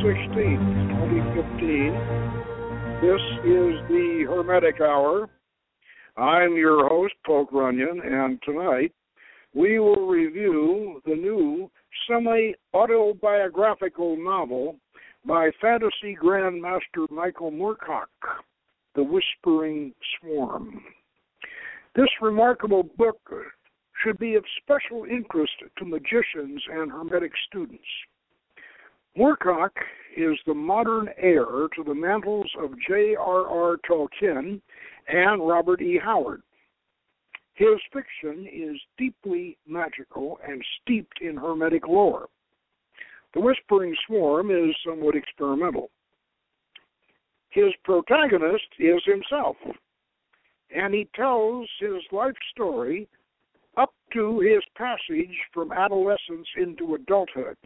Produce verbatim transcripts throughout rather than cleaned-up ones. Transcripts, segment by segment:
sixteenth, twenty fifteen. This is the Hermetic Hour. I'm your host, Polk Runyon, and tonight we will review the new semi-autobiographical novel by fantasy grandmaster Michael Moorcock, The Whispering Swarm. This remarkable book should be of special interest to magicians and Hermetic students. Moorcock is the modern heir to the mantles of J R R Tolkien and Robert E. Howard. His fiction is deeply magical and steeped in Hermetic lore. The Whispering Swarm is somewhat experimental. His protagonist is himself, and he tells his life story up to his passage from adolescence into adulthood.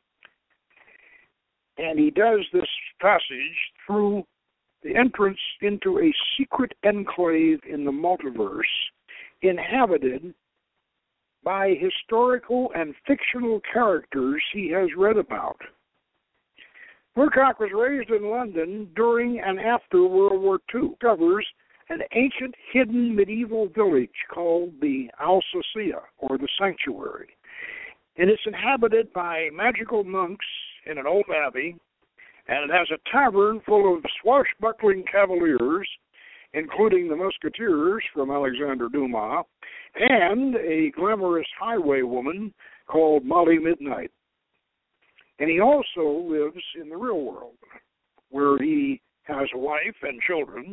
And he does this passage through the entrance into a secret enclave in the multiverse inhabited by historical and fictional characters he has read about. Moorcock was raised in London during and after World War Two. Covers an ancient hidden medieval village called the Alsacia, or the Sanctuary. And it's inhabited by magical monks in an old abbey, and it has a tavern full of swashbuckling cavaliers, including the musketeers from Alexander Dumas, and a glamorous highwaywoman called Molly Midnight. And he also lives in the real world, where he has a wife and children,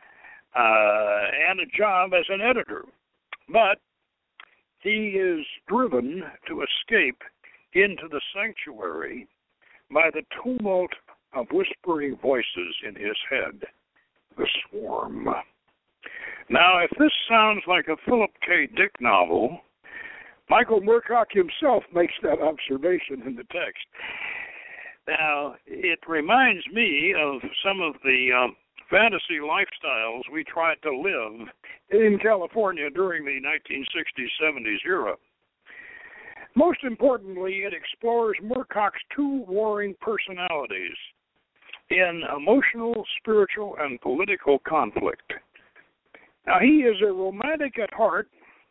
uh, and a job as an editor. But he is driven to escape into the sanctuary by the tumult of whispering voices in his head, the swarm. Now, if this sounds like a Philip K. Dick novel, Michael Moorcock himself makes that observation in the text. Now, it reminds me of some of the um, fantasy lifestyles we tried to live in California during the nineteen sixties, seventies era. Most importantly, it explores Moorcock's two warring personalities in emotional, spiritual, and political conflict. Now, he is a romantic at heart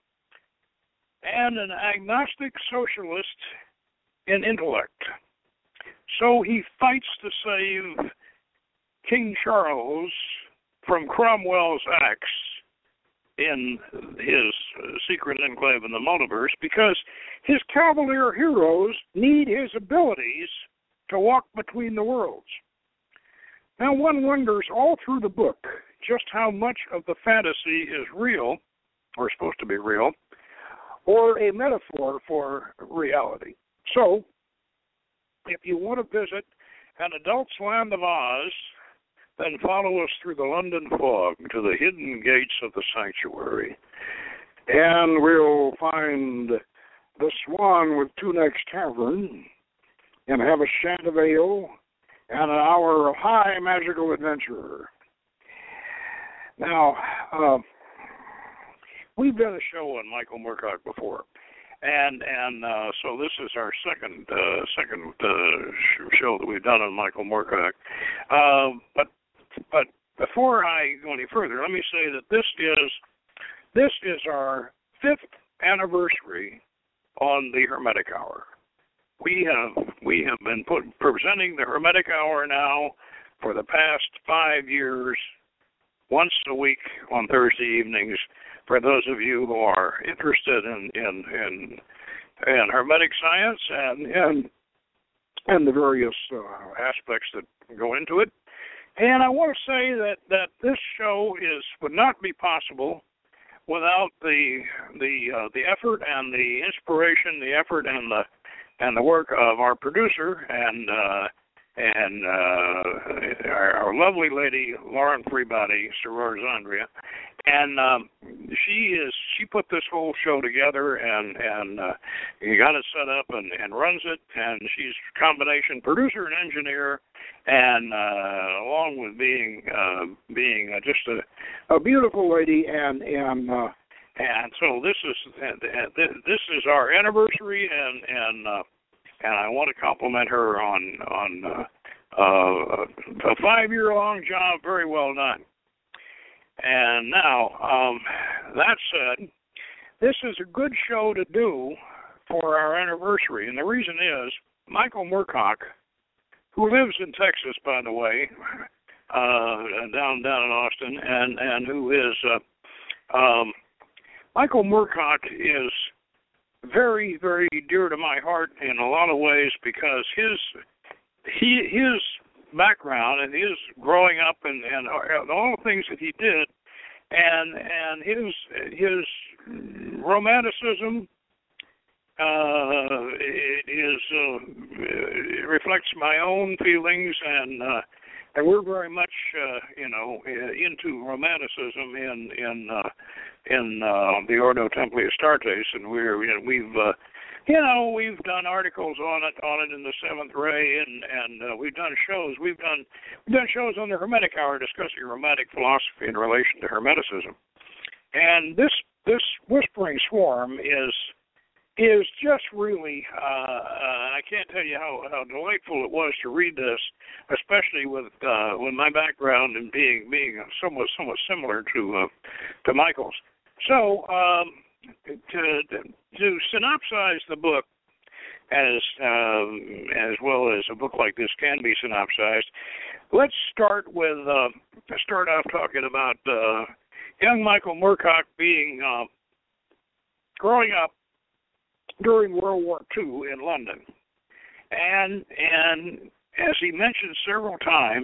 and an agnostic socialist in intellect. So he fights to save King Charles from Cromwell's axe in his secret enclave in the multiverse because his cavalier heroes need his abilities to walk between the worlds. Now, one wonders all through the book just how much of the fantasy is real, or supposed to be real, or a metaphor for reality. So, if you want to visit an adult's land of Oz, then follow us through the London fog to the hidden gates of the sanctuary. And we'll find the Swan with Two Necks Tavern, and have a shant of ale, and an hour of high magical adventure. Now, uh, we've done a show on Michael Moorcock before, and and uh, so this is our second uh, second uh, show that we've done on Michael Moorcock. Uh, but but before I go any further, let me say that this is this is our fifth anniversary on the Hermetic Hour. We have we have been put, presenting the Hermetic Hour now for the past five years, once a week on Thursday evenings. For those of you who are interested in in in, in Hermetic science and and and the various uh, aspects that go into it, and I want to say that that this show is would not be possible without the the uh, the effort and the inspiration, the effort and the and the work of our producer and uh, and uh, our, our lovely lady Lauren Freebody, Sorors Andrea, and um, she is she put this whole show together and and uh, you got it set up and, and runs it, and she's a combination producer and engineer, and uh, along with being uh, being uh, just a, a beautiful lady, and and uh, and so this is uh, this is our anniversary, and and uh, and I want to compliment her on on uh, uh, a five-year-long job, very well done. And now, um, that said, this is a good show to do for our anniversary, and the reason is Michael Moorcock, who lives in Texas, by the way, uh, down down in Austin, and and who is uh, um, Michael Moorcock is very very dear to my heart in a lot of ways because his he his background and his growing up and and all the things that he did, and and his his romanticism. Uh, it is uh, it reflects my own feelings, and uh, and we're very much uh, you know into romanticism in in uh, in uh, the Ordo Templi Astartes, and we're you know, we've uh, you know we've done articles on it on it in the Seventh Ray, and and uh, we've done shows we've done we've done shows on the Hermetic Hour discussing Hermetic philosophy in relation to Hermeticism, and this this Whispering Swarm is. is just really, uh, uh, I can't tell you how, how delightful it was to read this, especially with uh, with my background and being being somewhat somewhat similar to uh, to Michael's. So um, to to synopsize the book, as um, as well as a book like this can be synopsized, let's start with uh, start off talking about uh, young Michael Moorcock being uh, growing up during World War Two in London. And and as he mentioned several times,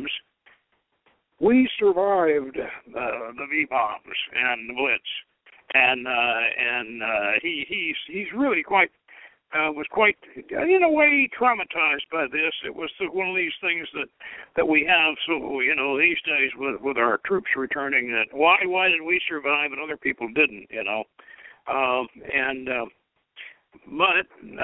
we survived uh, the V-bombs and the Blitz. And uh, and uh, he he's he's really quite uh, was quite in a way traumatized by this. It was one of these things that, that we have so you know these days with, with our troops returning. That why why did we survive and other people didn't? You know, um, and uh, But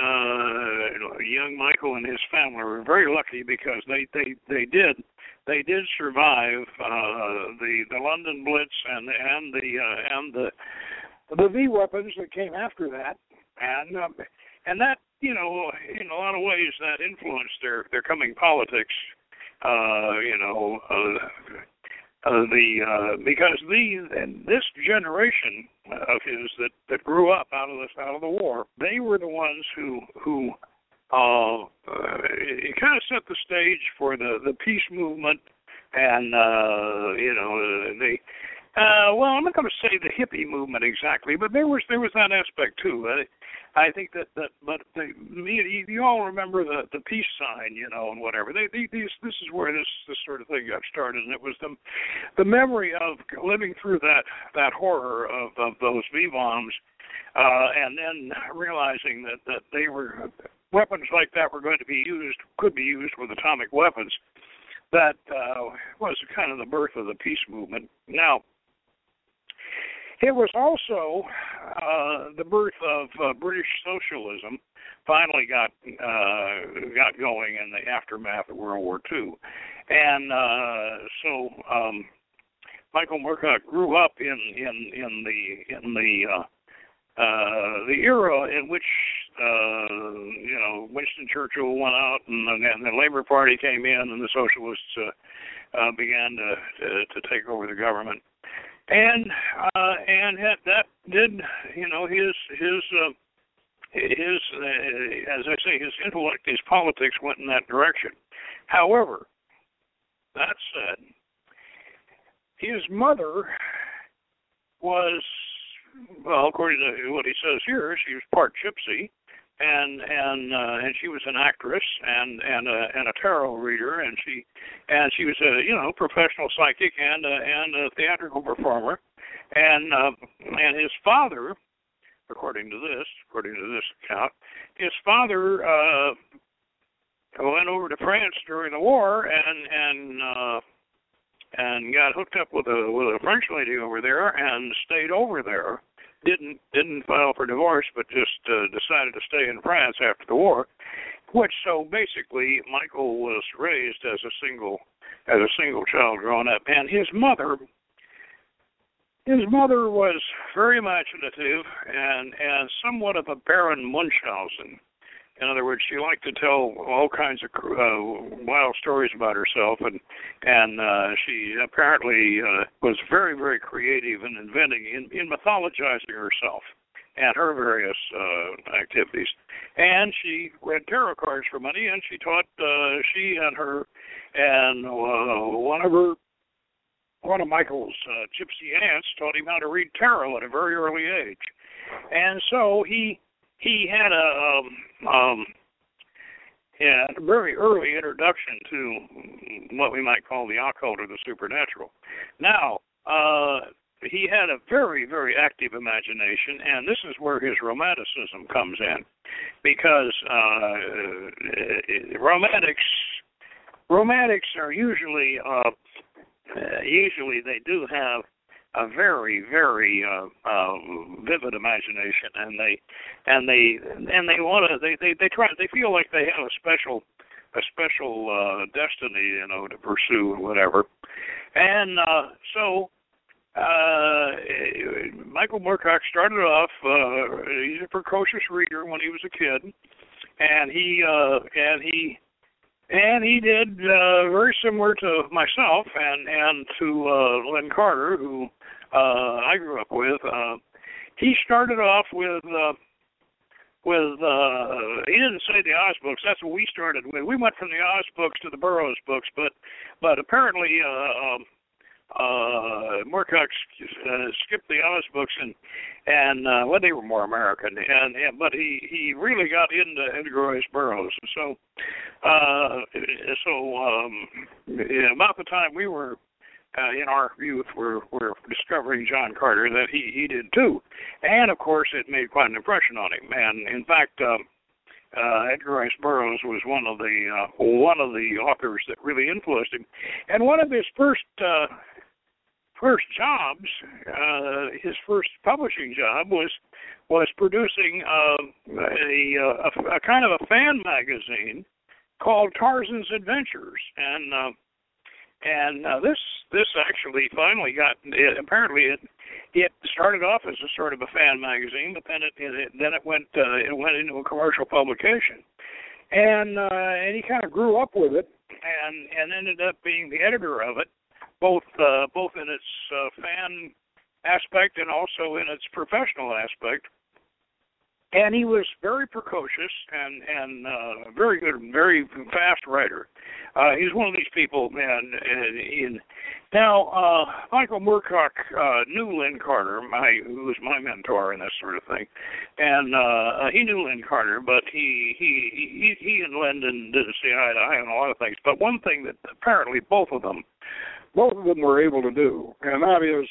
uh, young Michael and his family were very lucky because they, they, they did they did survive uh, the the London Blitz and and the uh, and the the V weapons that came after that, and um, and that you know in a lot of ways that influenced their, their coming politics. Uh, you know. Uh, Uh, the uh, because the and this generation of his that, that grew up out of this out of the war, they were the ones who who uh, uh, it kind of set the stage for the, the peace movement, and uh, you know the uh, well I'm not going to say the hippie movement exactly, but there was there was that aspect too. I, I think that, that but the, you, you all remember the, the peace sign, you know, and whatever. They, they, these, this is where this, this sort of thing got started, and it was the the memory of living through that that horror of, of those V-bombs, uh, and then realizing that, that they were weapons like that were going to be used, could be used with atomic weapons. That uh, was kind of the birth of the peace movement. Now, it was also uh, the birth of uh, British socialism. Finally, got uh, got going in the aftermath of World War Two, and uh, so um, Michael Moorcock grew up in in in the in the uh, uh, the era in which uh, you know Winston Churchill went out, and, and the Labour Party came in, and the socialists uh, uh, began to, to to take over the government. And uh, and had, that did, you know, his his uh, his uh, as I say, his intellect, his politics went in that direction. However, that said, his mother was, well, according to what he says here, she was part gypsy, and and uh, and she was an actress and and a, and a tarot reader, and she and she was a you know professional psychic and a, and a theatrical performer, and uh, and his father, according to this according to this account, his father uh, went over to France during the war and and uh, and got hooked up with a with a French lady over there and stayed over there. Didn't didn't file for divorce, but just uh, decided to stay in France after the war. Which so basically, Michael was raised as a single as a single child growing up, and his mother his mother was very imaginative and and somewhat of a Baron Munchausen. In other words, she liked to tell all kinds of uh, wild stories about herself, and and uh, she apparently uh, was very, very creative in inventing, in, in mythologizing herself and her various uh, activities. And she read tarot cards for money, and she taught, uh, she and her, and uh, one of her, one of Michael's uh, gypsy aunts taught him how to read tarot at a very early age. And so he he had a, um, um, yeah, a very early introduction to what we might call the occult or the supernatural. Now, uh, he had a very, very active imagination, and this is where his romanticism comes in, because uh, romantics romantics are usually uh, uh, usually they do have a very, very uh, uh, vivid imagination, and they and they and they want to they, they they try they feel like they have a special a special uh, destiny, you know, to pursue or whatever, and uh, so. Uh, Michael Moorcock started off, uh, he's a precocious reader when he was a kid, and he, uh, and he, and he did, uh, very similar to myself and, and to, uh, Len Carter, who, uh, I grew up with. Uh, he started off with, uh, with, uh, he didn't say the Oz books, that's what we started with. We went from the Oz books to the Burroughs books, but, but apparently, uh, um, Uh, Moorcock uh, skipped the Oz books, and and uh, well, they were more American, and, and but he, he really got into Edgar Rice Burroughs, and so uh, so um, yeah, about the time we were uh, in our youth, we're we're discovering John Carter, that he he did too, and of course it made quite an impression on him, and in fact. Um, Uh, Edgar Rice Burroughs was one of the uh, one of the authors that really influenced him, and one of his first uh, first jobs, uh, his first publishing job was was producing uh, a, a, a kind of a fan magazine called Tarzan's Adventures, and uh, and uh, this this actually finally got it, apparently it. It started off as a sort of a fan magazine, but then it, it then it went uh, it went into a commercial publication, and uh, and he kind of grew up with it, and and ended up being the editor of it, both uh, both in its uh, fan aspect and also in its professional aspect. And he was very precocious and and uh, very good, very fast writer. Uh, he's one of these people, and, and in now uh, Michael Moorcock uh, knew Len Carter, my who was my mentor and this sort of thing, and uh, he knew Len Carter, but he he he he and Len didn't see eye to eye on a lot of things. But one thing that apparently both of them, both of them were able to do, and that is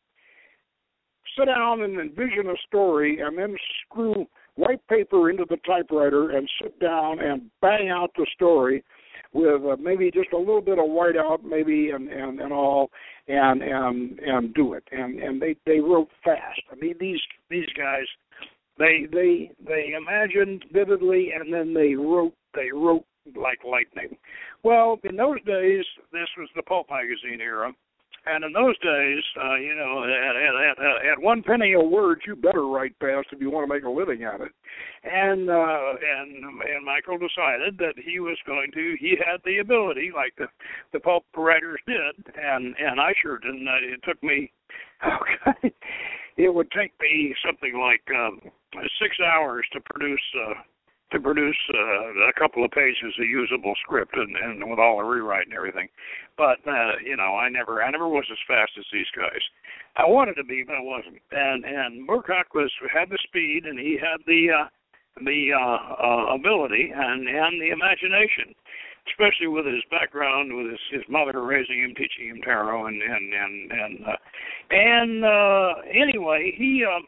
sit down and envision a story and then screw white paper into the typewriter and sit down and bang out the story with uh, maybe just a little bit of whiteout, maybe, and, and, and all, and and and do it. And and they, they wrote fast. I mean, these these guys, they they they imagined vividly, and then they wrote they wrote like lightning. Well, in those days, this was the pulp magazine era. And in those days, uh, you know, at, at, at, at one penny a word, you better write fast if you want to make a living at it. And uh, and and Michael decided that he was going to. He had the ability, like the the pulp writers did, and and I sure didn't. It took me. Okay, it would take me something like um, six hours to produce. Uh, to produce uh, a couple of pages of usable script and, and with all the rewrite and everything. But, uh, you know, I never I never was as fast as these guys. I wanted to be, but I wasn't. And and Moorcock was, had the speed, and he had the uh, the uh, uh, ability and, and the imagination, especially with his background, with his, his mother raising him, teaching him tarot, and, and, and, and, uh, and uh, anyway, he... Uh,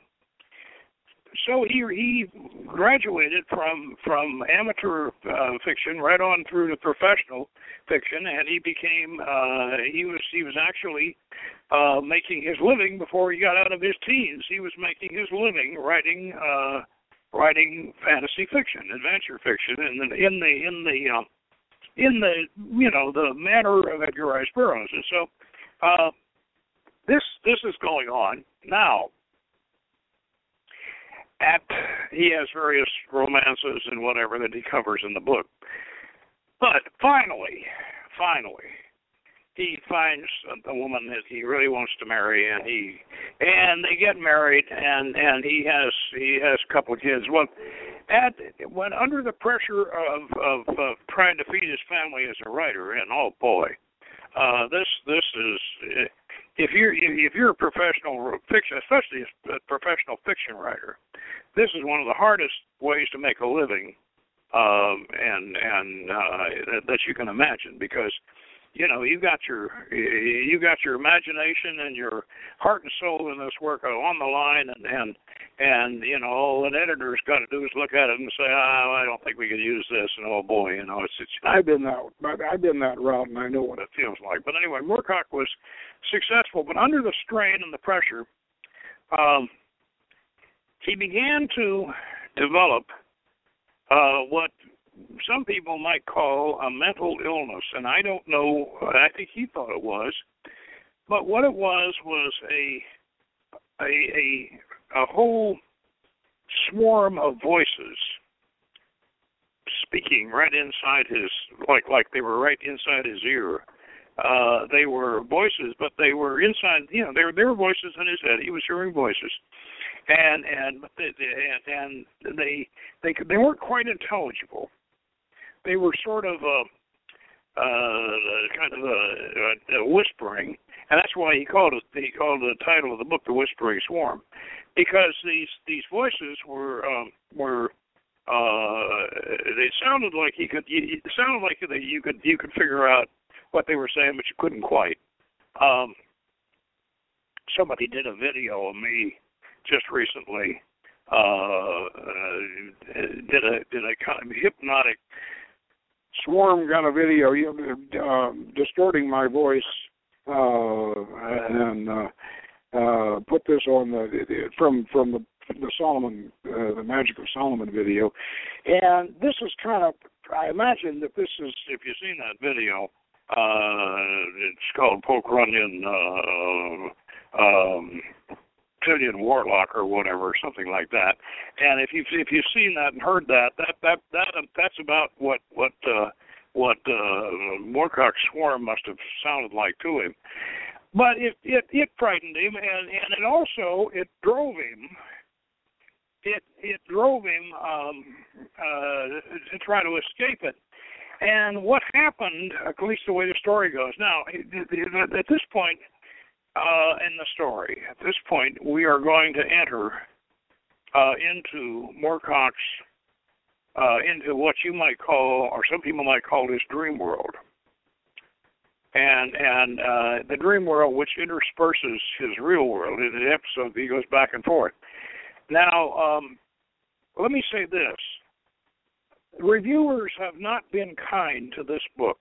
So he he graduated from from amateur uh, fiction right on through to professional fiction, and he became uh, he was he was actually uh, making his living before he got out of his teens. He was making his living writing uh, writing fantasy fiction, adventure fiction, in the in the in the uh, in the you know the manner of Edgar Rice Burroughs. And so uh, this this is going on now. At, he has various romances and whatever that he covers in the book. But finally, finally, he finds a woman that he really wants to marry, and he and they get married, and, and he has he has a couple of kids. Well, at when under the pressure of, of, of trying to feed his family as a writer, and oh boy, uh, this this is if you're if you're a professional fiction, especially a professional fiction writer, this is one of the hardest ways to make a living, um, and and uh, that you can imagine, because you know, you got your you got your imagination and your heart and soul in this work on the line, and and, and you know, all an editor's got to do is look at it and say, oh, I don't think we could use this, and oh boy, you know, it's it's. I've been that I've been that route, and I know what it feels like. But anyway, Moorcock was successful, but under the strain and the pressure, um, he began to develop uh, what some people might call a mental illness, and I don't know, I think he thought it was, but what it was was a a a, a whole swarm of voices speaking right inside his, like like they were right inside his ear. Uh, they were voices, but they were inside, you know, they were, they were voices in his head. He was hearing voices. And and but they, and, and they they they weren't quite intelligible. They were sort of a, uh, kind of a, a whispering, and that's why he called it. He called the title of the book "The Whispering Swarm," because these these voices were um, were uh, they sounded like he could. It sounded like you could you could figure out what they were saying, but you couldn't quite. Um, somebody did a video of me just recently. Uh, uh, did a did a kind of hypnotic swarm kind of video, you know, uh, distorting my voice, uh, and uh, uh, put this on the from from the the Solomon, uh, the Magic of Solomon video, and this is kind of. I imagine that this is, if you've seen that video, uh, it's called Poke Runyon, uh, um, Trillion Warlock or whatever, or something like that. And if you've if you've seen that and heard that, that that that that's about what what uh, what uh, Moorcock's swarm must have sounded like to him. But it it, it frightened him, and, and it also it drove him. It it drove him um, uh, to try to escape it. And what happened, at least the way the story goes. Now, at this point. Uh, in the story. At this point, we are going to enter uh, into Moorcock's, uh, into what you might call, or some people might call, his dream world. And and uh, the dream world, which intersperses his real world. In the episode, he goes back and forth. Now, um, let me say this. Reviewers have not been kind to this book,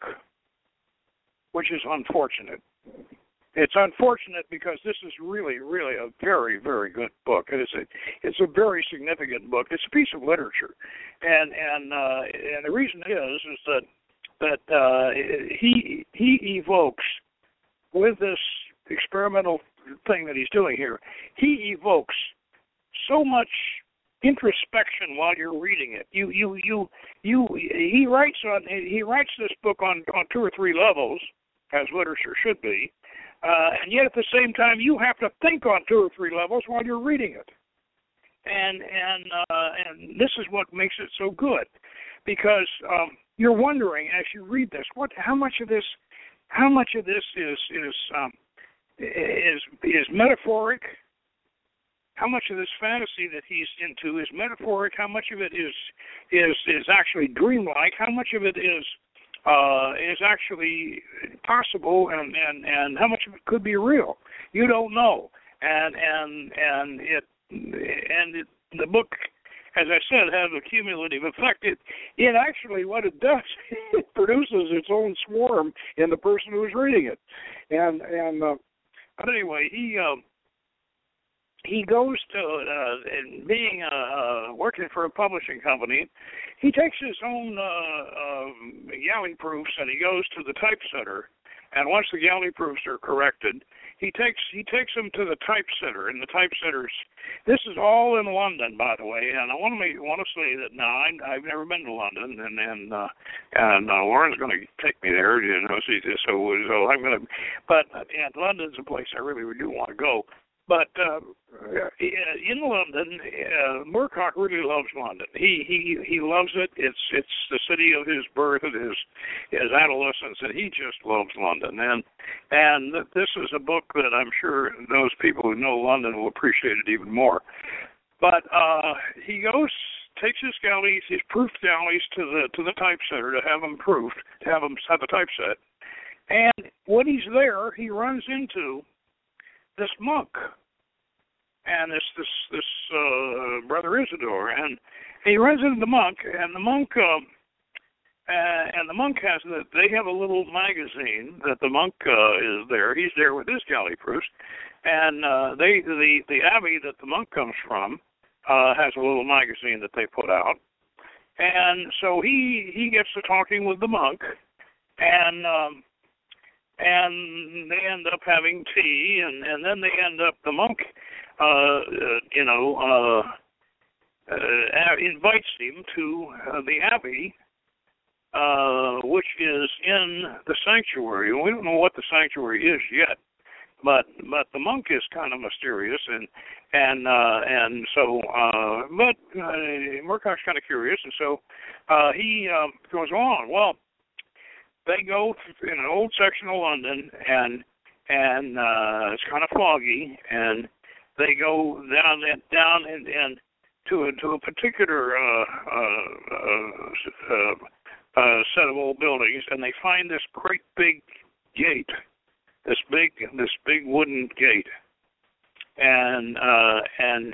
which is unfortunate. It's unfortunate because this is really, really a very, very good book. It is a, it's a very significant book. It's a piece of literature, and and uh, and the reason is is that that uh, he he evokes with this experimental thing that he's doing here. He evokes so much introspection while you're reading it. You you you you he writes on he writes this book on on two or three levels, as literature should be. Uh, and yet, at the same time, you have to think on two or three levels while you're reading it, and and uh, and this is what makes it so good, because um, you're wondering as you read this, what, how much of this, how much of this is is um, is is metaphoric, how much of this fantasy that he's into is metaphoric, how much of it is is is actually dreamlike, how much of it is. Uh, is actually possible, and, and, and how much of it could be real. You don't know, and and and it and it, the book, as I said, has a cumulative effect. It it actually what it does, it produces its own swarm in the person who's reading it, and and uh, but anyway, he. Uh, He goes to, uh, and being uh, uh, working for a publishing company, he takes his own uh, uh, galley proofs and he goes to the typesetter. And once the galley proofs are corrected, he takes he takes them to the typesetter, and the typesetters. This is all in London, by the way. And I want to want to say that now I, I've never been to London, and and uh, and uh, Lauren's going to take me there. You know, so so, so I'm going to. But and London's a place I really do want to go. But uh, in London, uh, Moorcock really loves London. He he he loves it. It's it's the city of his birth and his his adolescence, and he just loves London. And and this is a book that I'm sure those people who know London will appreciate it even more. But uh, he goes, takes his galleys, his proof galleys, to the to the typesetter to have them proofed, to have them have the typeset. And when he's there, he runs into this monk. And this this this uh, brother Isidore, and he runs into the monk, and the monk uh, uh, and the monk has the, they have a little magazine that the monk uh, is there. He's there with his galley proofs, and uh, they the the abbey that the monk comes from uh, has a little magazine that they put out, and so he he gets to talking with the monk, and. Um, And they end up having tea, and, and then they end up, the monk, uh, uh, you know, uh, uh, invites him to uh, the abbey, uh, which is in the sanctuary. We don't know what the sanctuary is yet, but but the monk is kind of mysterious, and and uh, and so, uh, but uh, Moorcock's kind of curious, and so uh, he um, goes on. Well, they go in an old section of London, and and uh, it's kind of foggy, and they go down and down and, and to a to a particular uh, uh, uh, uh, set of old buildings, and they find this great big gate, this big this big wooden gate, and uh, and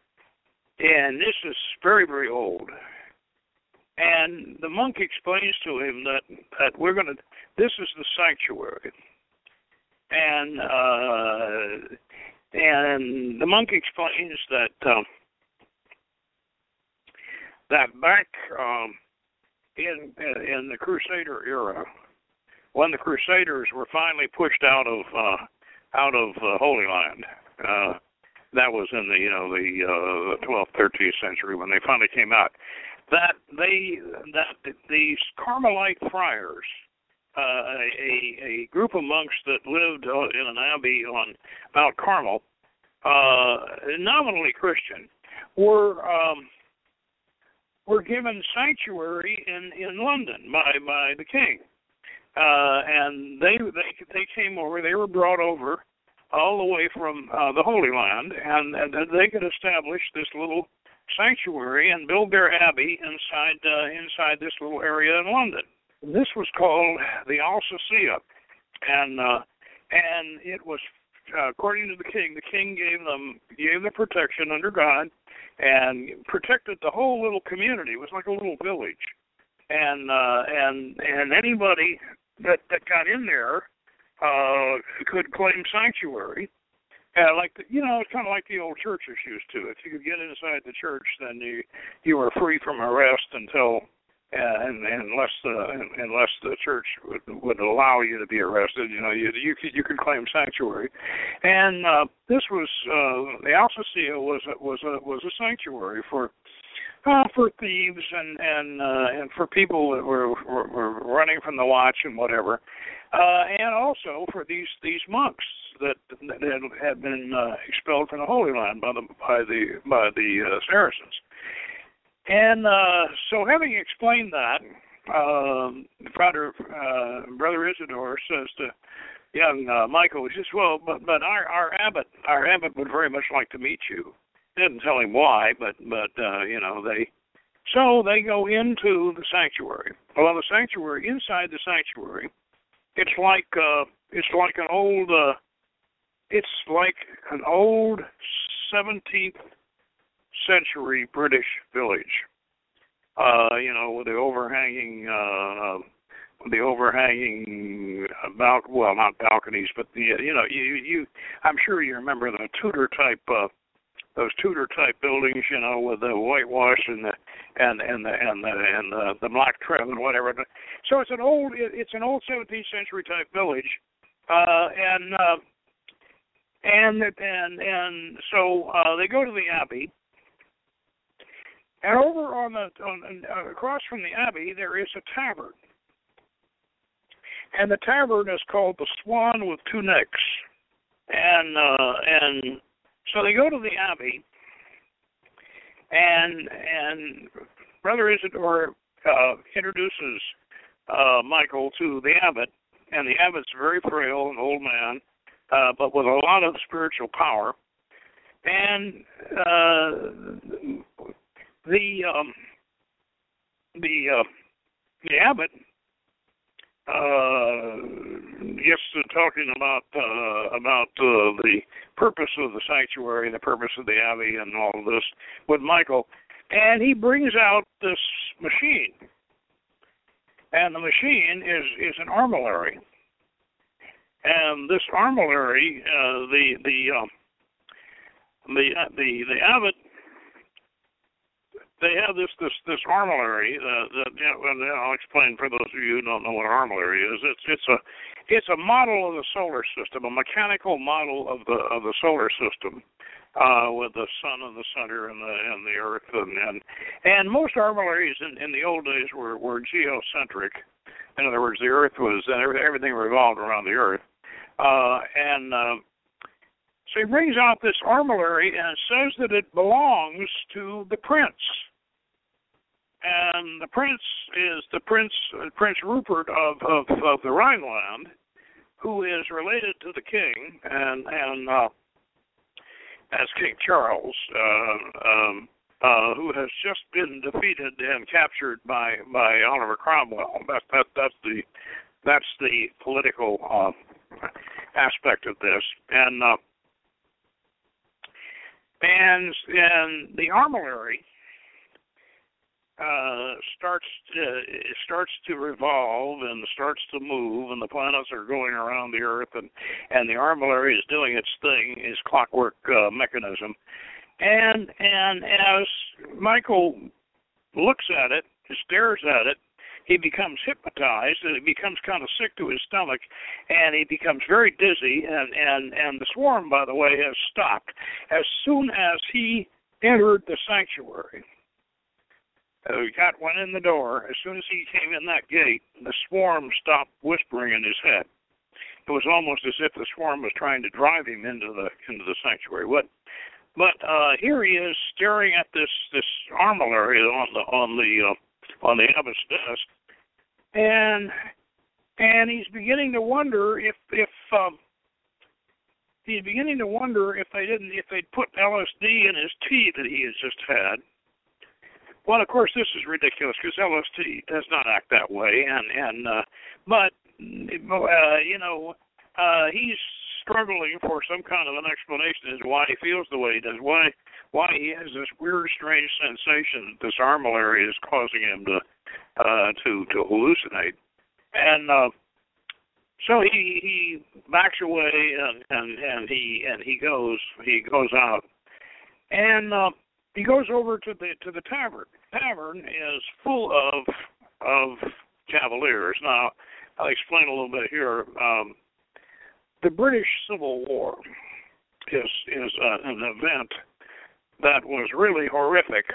and this is very very old. And the monk explains to him that, that we're going to, this is the sanctuary. And uh, and the monk explains that um, that back um, in in the Crusader era, when the Crusaders were finally pushed out of uh, out of uh, Holy Land, uh, that was in the you know the uh, twelfth, thirteenth century when they finally came out. That they that these Carmelite friars, uh, a a group of monks that lived in an abbey on Mount Carmel, uh, nominally Christian, were um, were given sanctuary in, in London by by the king, uh, and they they they came over. They were brought over all the way from uh, the Holy Land, and, and they could establish this little sanctuary and build their abbey inside uh, inside this little area in London. This was called the Alsacia, and uh, and it was uh, according to the king. The king gave them gave them protection under God, and protected the whole little community. It was like a little village, and uh, and and anybody that that got in there uh, could claim sanctuary. Yeah, like the, you know, it's kind of like the old churches used to. If you could get inside the church, then you you were free from arrest until, uh, and, and unless the unless the church would, would allow you to be arrested, you know, you you could you could claim sanctuary, and uh, this was uh, the Alsacia was was a was a sanctuary for uh, for thieves and and uh, and for people that were, were were running from the watch and whatever, uh, and also for these these monks that, that had been uh, expelled from the Holy Land by the by the by the uh, Saracens. And uh, so, having explained that, um, Brother uh, Brother Isidore says to young uh, Michael, he says, "Well, but but our our abbot our abbot would very much like to meet you." Didn't tell him why, but but uh, you know they. So they go into the sanctuary. Well, the sanctuary inside the sanctuary, it's like uh, it's like an old. Uh, It's like an old seventeenth century British village, uh, you know, with the overhanging, uh, with the overhanging about, well, not balconies, but the, you know, you, you, I'm sure you remember the Tudor type, uh, those Tudor type buildings, you know, with the whitewash and the, and and the and the and the, the black trim and whatever. So it's an old, it's an old seventeenth century type village, uh, and. Uh, And and and so uh, they go to the Abbey, and over on the on, uh, across from the Abbey there is a tavern, and the tavern is called the Swan with Two Necks, and uh, and so they go to the Abbey, and and Brother Isidore uh, introduces uh, Michael to the abbot, and the abbot's a very frail, an old man. Uh, but with a lot of spiritual power, and uh, the um, the uh, the abbot uh, gets to talking about uh, about uh, the purpose of the sanctuary, the purpose of the abbey, and all of this with Michael, and he brings out this machine, and the machine is is an armillary. And this armillary, uh, the the um, the uh, the the abbot, they have this this this armillary. Uh, that you know, and I'll explain for those of you who don't know what an armillary is. It's it's a it's a model of the solar system, a mechanical model of the of the solar system, uh, with the sun in the center and the and the earth and and, and most armillaries in, in the old days were were geocentric. In other words, the earth was everything revolved around the earth. Uh, and uh, so he brings out this armillary and says that it belongs to the prince. And the prince is the prince, uh, Prince Rupert of, of, of the Rhineland, who is related to the king, and and uh, as King Charles, uh, um, uh, who has just been defeated and captured by by Oliver Cromwell. That, that that's the that's the political Uh, aspect of this, and uh, and and the armillary uh, starts to, it starts to revolve and starts to move, and the planets are going around the Earth, and and the armillary is doing its thing, its clockwork uh, mechanism, and and as Michael looks at it, stares at it, he becomes hypnotized, and he becomes kind of sick to his stomach, and he becomes very dizzy, and, and, and the swarm, by the way, has stopped as soon as he entered the sanctuary. Uh, he got one in the door. As soon as he came in that gate, the swarm stopped whispering in his head. It was almost as if the swarm was trying to drive him into the into the sanctuary. What? But uh, here he is staring at this this armillary on the on the uh, on the abbot's desk. And and he's beginning to wonder if if um, he's beginning to wonder if they didn't if they'd put L S D in his tea that he has just had. Well, of course, this is ridiculous because L S D does not act that way, and and uh, but uh, you know uh, he's struggling for some kind of an explanation as to why he feels the way he does, why why he has this weird, strange sensation that this armillary is causing him to. Uh, to to hallucinate, and uh, so he he backs away and, and, and he and he goes he goes out, and uh, he goes over to the to the tavern. The tavern is full of of cavaliers. Now I'll explain a little bit here. Um, the British Civil War is is uh, an event that was really horrific.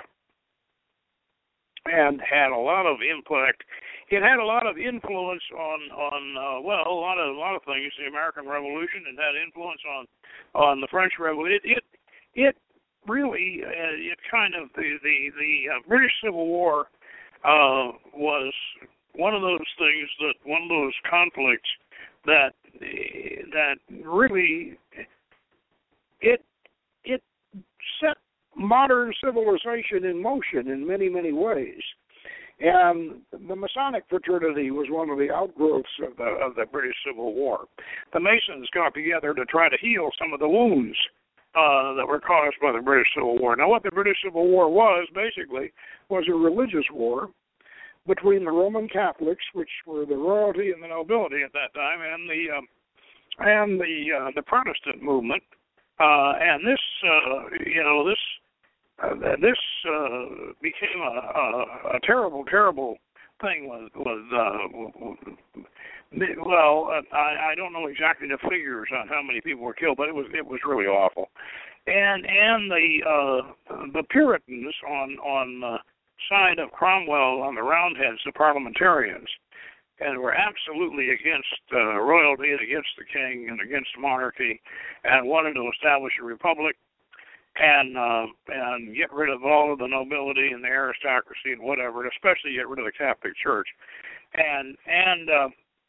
And had a lot of impact. It had a lot of influence on on uh, well, a lot of a lot of things. The American Revolution. It had influence on on the French Revolution. It it, it really uh, it kind of the the the uh, British Civil War uh, was one of those things that one of those conflicts that that really it it set modern civilization in motion in many, many ways. And the Masonic fraternity was one of the outgrowths of the, of the British Civil War. The Masons got together to try to heal some of the wounds uh, that were caused by the British Civil War. Now, what the British Civil War was, basically, was a religious war between the Roman Catholics, which were the royalty and the nobility at that time, and the um, and the uh, the Protestant movement. Uh, and this, uh, you know, this uh, this uh, became a, a, a terrible, terrible thing with with, uh, Well, uh, I, I don't know exactly the figures on how many people were killed, but it was it was really awful. And and the uh, the Puritans on on the side of Cromwell, on the Roundheads, the parliamentarians, and were absolutely against uh, royalty and against the king and against monarchy, and wanted to establish a republic and uh, and get rid of all of the nobility and the aristocracy and whatever, and especially get rid of the Catholic Church. And and uh,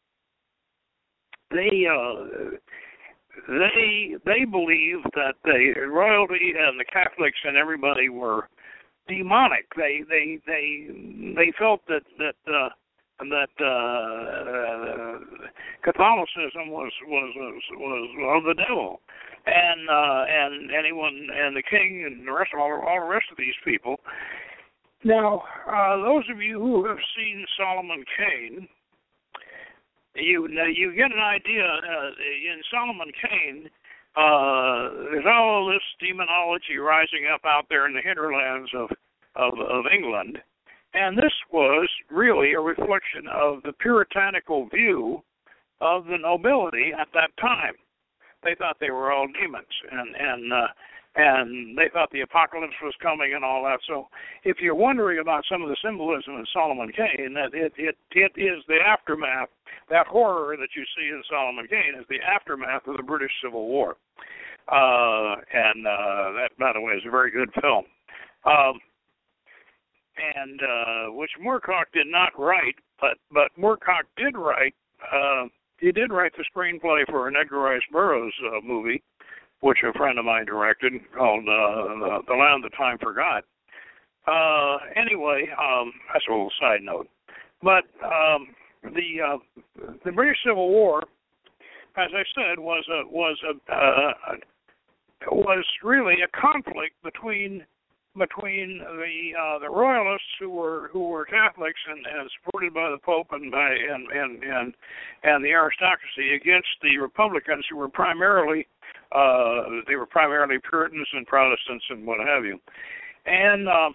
they uh, they they believed that the royalty and the Catholics and everybody were demonic. They they they they felt that that uh, that uh, Catholicism was was was was of the devil, and uh, and anyone and the king and the rest of all all the rest of these people. Now, uh, those of you who have seen Solomon Kane, you you get an idea. Uh, in Solomon Kane, uh, there's all this demonology rising up out there in the hinterlands of, of of England, and this was really a reflection of the puritanical view of the nobility at that time. They thought they were all demons, and and uh, and they thought the apocalypse was coming and all that. So, if you're wondering about some of the symbolism in Solomon Kane, that it it it is the aftermath. That horror that you see in Solomon Kane is the aftermath of the British Civil War, uh, and uh, that, by the way, is a very good film. Um, and uh, which Moorcock did not write, but but Moorcock did write. Uh, he did write the screenplay for an Edgar Rice Burroughs uh, movie, which a friend of mine directed, called uh, The Land That Time Forgot. Uh, anyway, um, that's a little side note. But um, the uh, the British Civil War, as I said, was a was a uh, was really a conflict between between the uh, the royalists who were who were Catholics and, and supported by the Pope and by and, and and and the aristocracy against the Republicans who were primarily uh, they were primarily Puritans and Protestants and what have you. And uh,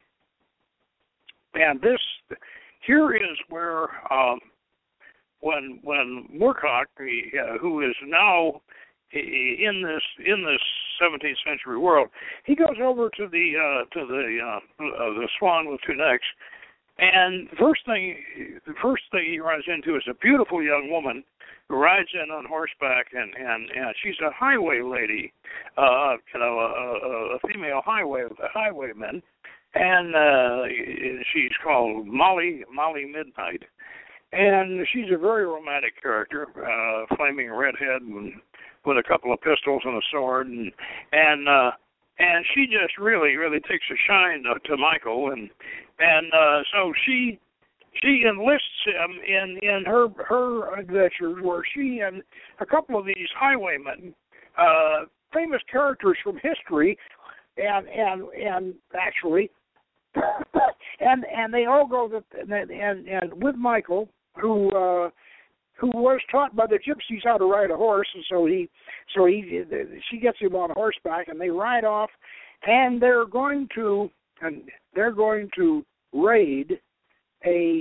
and this here is where um, when when Moorcock, uh, who is now in this in this seventeenth century world, he goes over to the uh, to the uh, uh, the Swan with Two Necks, and first thing the first thing he runs into is a beautiful young woman who rides in on horseback, and and, and she's a highway lady, uh, you know, a, a female highway highwayman, and uh, she's called Molly Molly Midnight, and she's a very romantic character, uh, flaming redhead and with a couple of pistols and a sword, and and uh, and she just really really takes a shine to, to Michael, and and uh, so she she enlists him in in her her adventures, where she and a couple of these highwaymen, uh, famous characters from history, and and and actually, and and they all go to, and and with Michael, who. Uh, who was taught by the gypsies how to ride a horse, and so he, so he, she gets him on horseback, and they ride off, and they're going to, and they're going to raid a,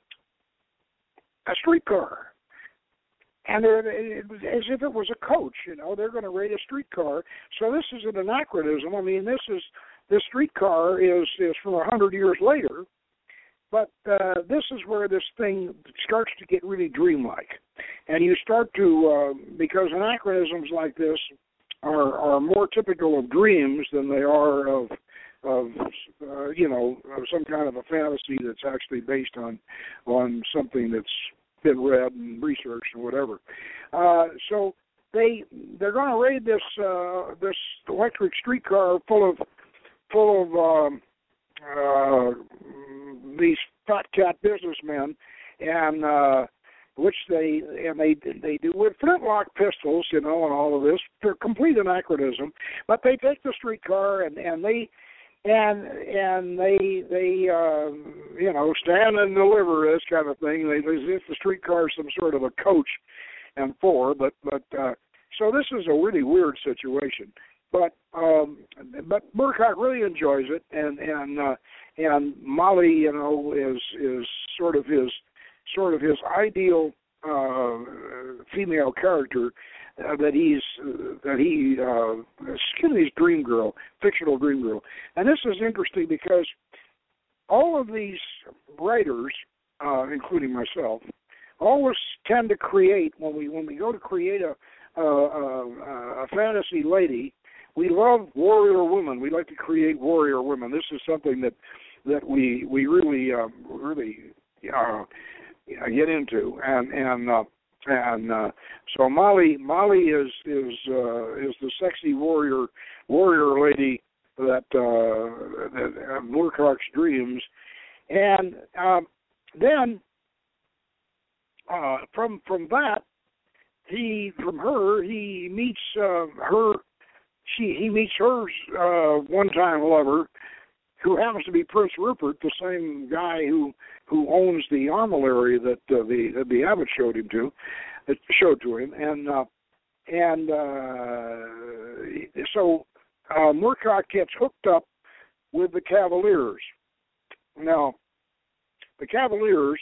a streetcar, and they're, it was as if it was a coach, you know, they're going to raid a streetcar. So this is an anachronism. I mean, this is this streetcar is is from a hundred years later. But uh, this is where this thing starts to get really dreamlike. And you start to, uh, because anachronisms like this are, are more typical of dreams than they are of, of uh, you know, of some kind of a fantasy that's actually based on on something that's been read and researched and whatever. Uh, so they, they're going to raid this uh, this electric streetcar full of, full of um, uh, these fat cat businessmen, and uh, which they and they they do with flintlock pistols, you know, and all of this. They're complete anachronism, but they take the streetcar and and they and and they they uh, you know stand and deliver this kind of thing. They, as if the streetcar is some sort of a coach and four, but but uh, so this is a really weird situation. But um, but Moorcock really enjoys it, and and uh, and Molly, you know, is is sort of his sort of his ideal uh, female character uh, that he's uh, that he uh, excuse me, his dream girl, fictional dream girl. And this is interesting because all of these writers, uh, including myself, always tend to create when we when we go to create a a, a, a fantasy lady. We love warrior women. We like to create warrior women. This is something that that we we really uh, really uh, get into, and and uh, and uh, so Molly Molly is is uh, is the sexy warrior warrior lady that uh, that uh, Moorcock's dreams, and um, then uh, from from that he from her he meets uh, her. She, he meets her uh, one-time lover, who happens to be Prince Rupert, the same guy who who owns the armillary that uh, the that the abbot showed him to, that showed to him, and uh, and uh, so uh, Moorcock gets hooked up with the Cavaliers. Now, the Cavaliers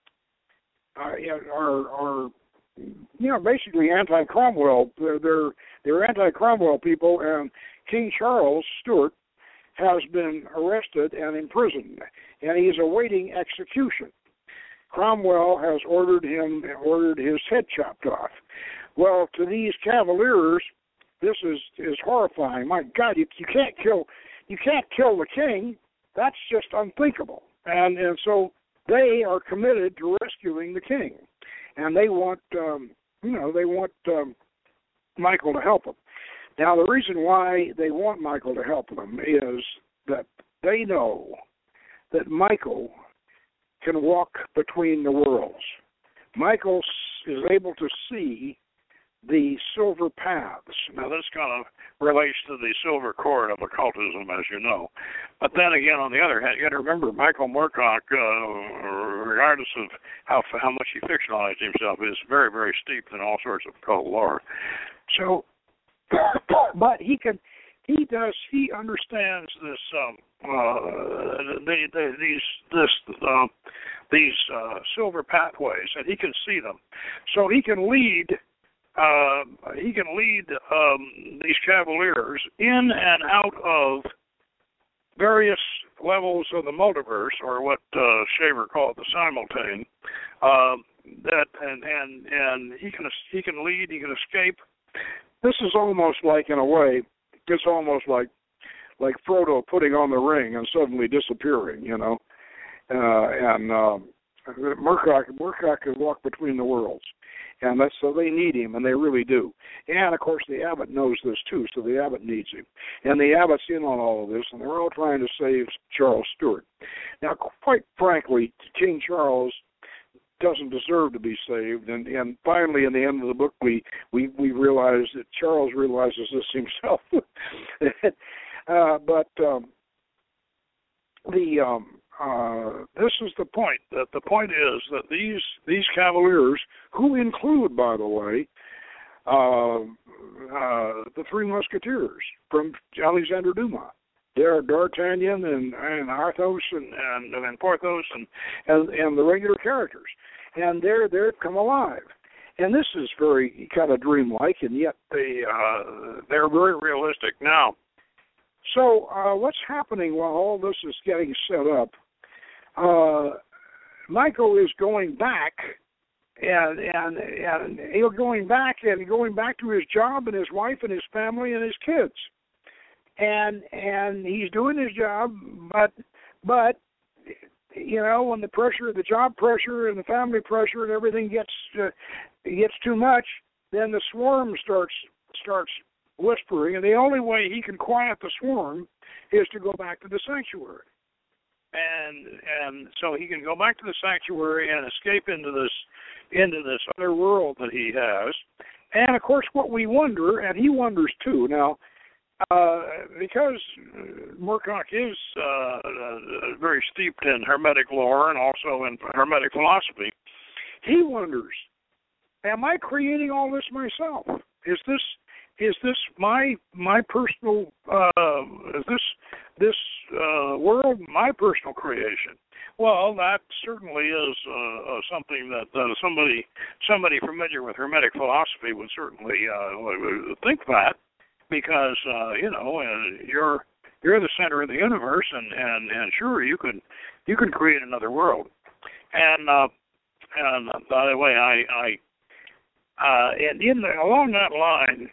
uh, are are you know basically anti-Cromwell. They're they're They're anti-Cromwell people, and King Charles Stuart has been arrested and imprisoned, and he's awaiting execution. Cromwell has ordered him ordered his head chopped off. Well, to these Cavaliers, this is, is horrifying. My God, you you can't kill you can't kill the king. That's just unthinkable. And and so they are committed to rescuing the king, and they want um, you know they want. Um, Michael to help them. Now, the reason why they want Michael to help them is that they know that Michael can walk between the worlds. Michael is able to see the silver paths. Now, this kind of relates to the silver cord of occultism, as you know. But then again, on the other hand, you got to remember, Michael Moorcock, uh, regardless of how how much he fictionalized himself, is very, very steeped in all sorts of occult lore. So, but he can, he does, he understands this, um, uh, the, the, these, this, uh, these uh, silver pathways, and he can see them. So he can lead, uh, he can lead um, these Cavaliers in and out of various levels of the multiverse, or what uh, Shaver called the simultane. Uh, that and and and he can he can lead, he can escape. This is almost like, in a way, it's almost like like Frodo putting on the ring and suddenly disappearing, you know. Uh, and um, Moorcock, Moorcock can walk between the worlds, and that's so they need him, and they really do. And of course, the abbot knows this too, so the abbot needs him, and the abbot's in on all of this, and they're all trying to save Charles Stuart. Now, quite frankly, King Charles doesn't deserve to be saved, and, and finally, in the end of the book, we we, we realize that Charles realizes this himself. uh, but um, the um, uh, this is the point. That the point is that these these Cavaliers, who include, by the way, uh, uh, the Three Musketeers from Alexander Dumas. There are D'Artagnan and, and Athos and, and, and Porthos and, and, and the regular characters. And they're, they're come alive. And this is very kind of dreamlike, and yet they, uh, they're very realistic. Now, so uh, what's happening while all this is getting set up, uh, Michael is going back, and, and, and he's going back and going back to his job and his wife and his family and his kids. And and he's doing his job, but but you know, when the pressure, the job pressure, and the family pressure, and everything gets uh, gets too much, then the swarm starts starts whispering, and the only way he can quiet the swarm is to go back to the sanctuary. And and so he can go back to the sanctuary and escape into this into this other world that he has. And of course, what we wonder, and he wonders too. Now, Uh, because Moorcock is uh, uh, very steeped in Hermetic lore and also in Hermetic philosophy, he wonders, am I creating all this myself? Is this is this my my personal uh, is this this uh, world, my personal creation. Well, that certainly is uh, uh, something that uh, somebody somebody familiar with Hermetic philosophy would certainly uh, think that, because uh, you know uh, you're you're the center of the universe, and, and, and sure you can you can create another world. And uh, and uh, by the way, I I uh, and in the, along that line,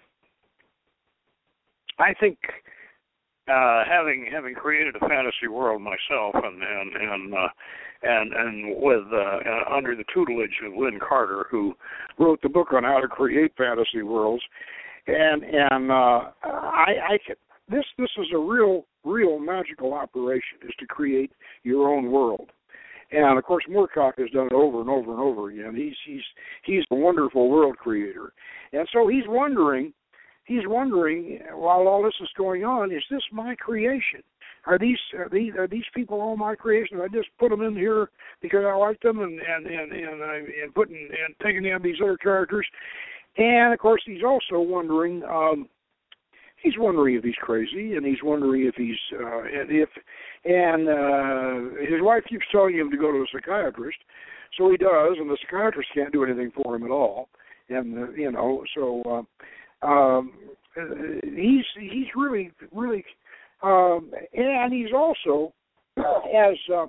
I think. Uh, having having created a fantasy world myself, and and and uh, and, and with uh, under the tutelage of Lynn Carter, who wrote the book on how to create fantasy worlds, and and uh, I, I this this is a real real magical operation, is to create your own world. And of course, Moorcock has done it over and over and over again. He's he's he's a wonderful world creator, and so he's wondering. He's wondering, while all this is going on, is this my creation? Are these are these are these people all my creation? I just put them in here because I like them, and and and and, I, and putting and taking in these other characters. And of course, he's also wondering. Um, he's wondering if he's crazy, and he's wondering if he's uh, and if and uh, his wife keeps telling him to go to a psychiatrist, so he does, and the psychiatrist can't do anything for him at all. And uh, you know, so. Uh, Um, he's he's really really, um, and he's also, as uh,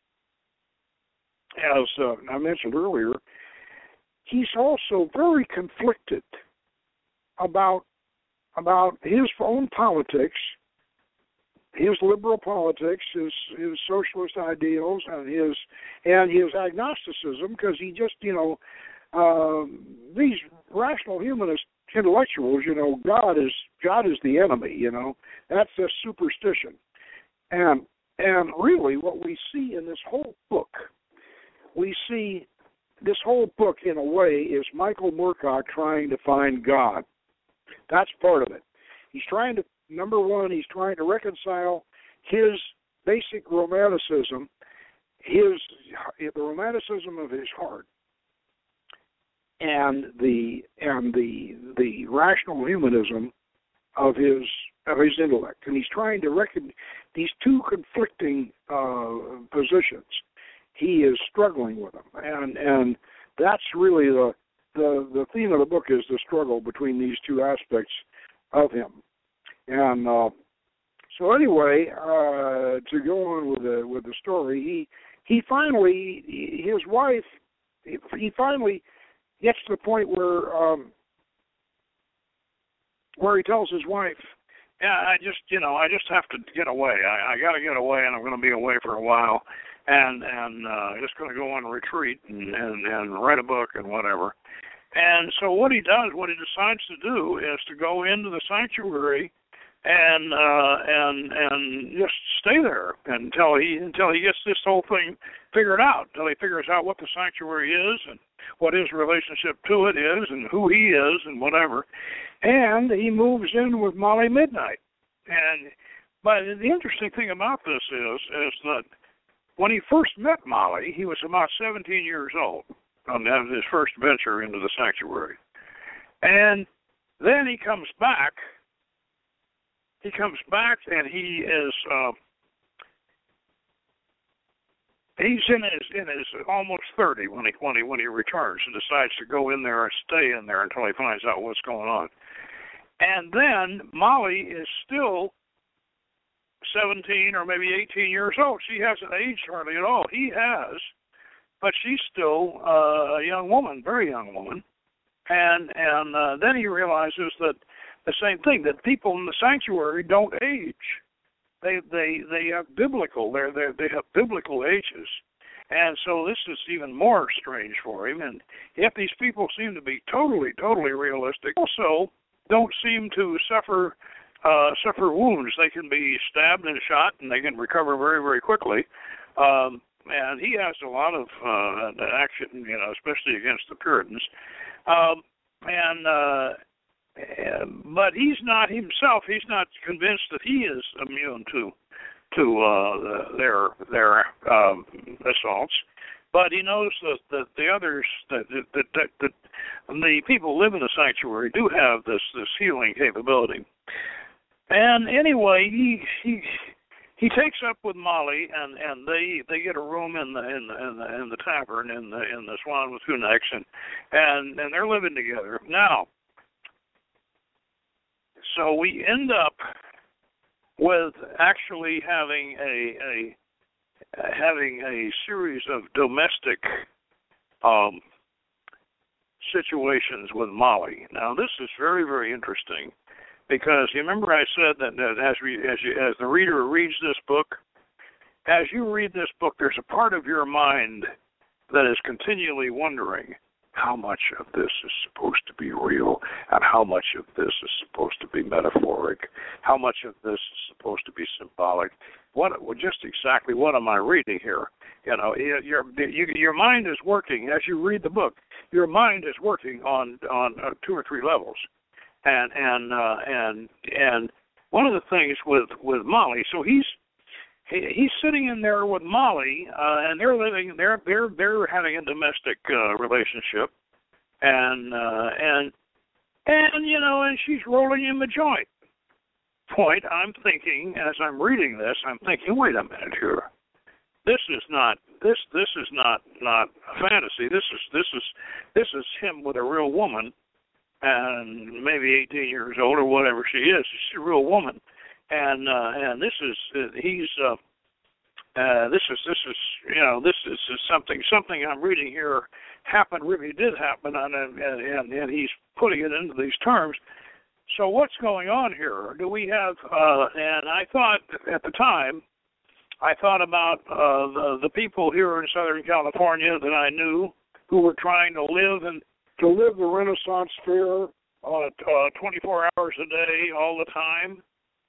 as uh, I mentioned earlier, he's also very conflicted about about his own politics, his liberal politics, his his socialist ideals, and his and his agnosticism, because he just you know um, these rational humanists. Intellectuals, you know, God is God is the enemy. You know, that's a superstition, and and really, what we see in this whole book, we see this whole book in a way is Michael Moorcock trying to find God. That's part of it. He's trying to number one, he's trying to reconcile his basic romanticism, his the romanticism of his heart. And the and the the rational humanism of his of his intellect, and he's trying to reckon these two conflicting uh, positions. He is struggling with them, and and that's really the the the theme of the book, is the struggle between these two aspects of him. And uh, so anyway, uh, to go on with the with the story, he he finally his wife he finally. gets to the point where um, where he tells his wife, "Yeah, I just, you know, I just have to get away. I, I got to get away, and I'm going to be away for a while, and and uh, just going to go on a retreat and, and and write a book and whatever." And so what he does, what he decides to do, is to go into the sanctuary and uh, and and just stay there until he until he gets this whole thing figured out, until he figures out what the sanctuary is and what his relationship to it is and who he is and whatever. And he moves in with Molly Midnight. And but the interesting thing about this is is that when he first met Molly, he was about seventeen years old on his first venture into the sanctuary. And then he comes back. He comes back and he is uh, he's in his in his almost thirty when he when he when he returns and decides to go in there and stay in there until he finds out what's going on. And then Molly is still seventeen or maybe eighteen years old. She hasn't aged hardly at all. He has, but she's still uh, a young woman, very young woman. And and uh, then he realizes that the same thing, that people in the sanctuary don't age. They they they have biblical they they they have biblical ages, and so this is even more strange for him. And yet these people seem to be totally totally realistic. Also, don't seem to suffer uh, suffer wounds. They can be stabbed and shot, and they can recover very very quickly. Um, and he has a lot of uh, action, you know, especially against the Puritans. Um, and uh, Uh, but he's not himself. He's not convinced that he is immune to to uh, their their um, assaults. But he knows that, that the others, that, that, that, that the people who live in the sanctuary do have this, this healing capability. And anyway, he he he takes up with Molly, and, and they, they get a room in the in the in the, in the tavern in the in the Swan with Two Necks, and and and they're living together now. So we end up with actually having a a having a series of domestic um, situations with Molly. Now this is very very interesting. Because you remember I said that, that as we, as you, as the reader reads this book, as you read this book, there's a part of your mind that is continually wondering how much of this is supposed to be real, and how much of this is supposed to be metaphoric, how much of this is supposed to be symbolic. What, well, just exactly what am I reading here? You know, your your your mind is working as you read the book. Your mind is working on on uh, two or three levels. And and uh, and and one of the things with, with Molly, so he's he, he's sitting in there with Molly, uh, and they're living, they're they're they're having a domestic uh, relationship, and uh, and and you know, and she's rolling him a joint. Point, I'm thinking as I'm reading this, I'm thinking, wait a minute here, this is not this this is not not a fantasy. This is this is this is him with a real woman. And maybe eighteen years old or whatever she is, she's a real woman, and uh, and this is uh, he's uh, uh, this is this is you know this is, is something something I'm reading here happened really did happen, and and and, and he's putting it into these terms. So what's going on here? Do we have? Uh, and I thought at the time, I thought about uh, the the people here in Southern California that I knew who were trying to live and. to live the Renaissance fair uh, uh, twenty-four hours a day, all the time.